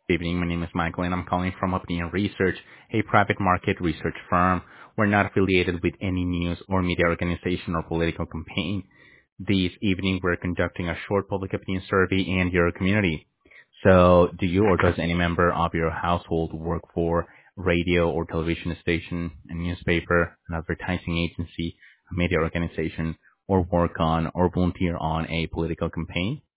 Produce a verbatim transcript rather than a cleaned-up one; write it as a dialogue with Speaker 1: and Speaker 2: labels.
Speaker 1: Good evening. My name is Michael, and I'm calling from Opinion Research, a private market research firm. We're not affiliated with any news or media organization or political campaign. This evening, we're conducting a short public opinion survey in your community. So, do you or does any member of your household work for radio or television station, a newspaper, an advertising agency, a media organization, or work on or volunteer on a political campaign?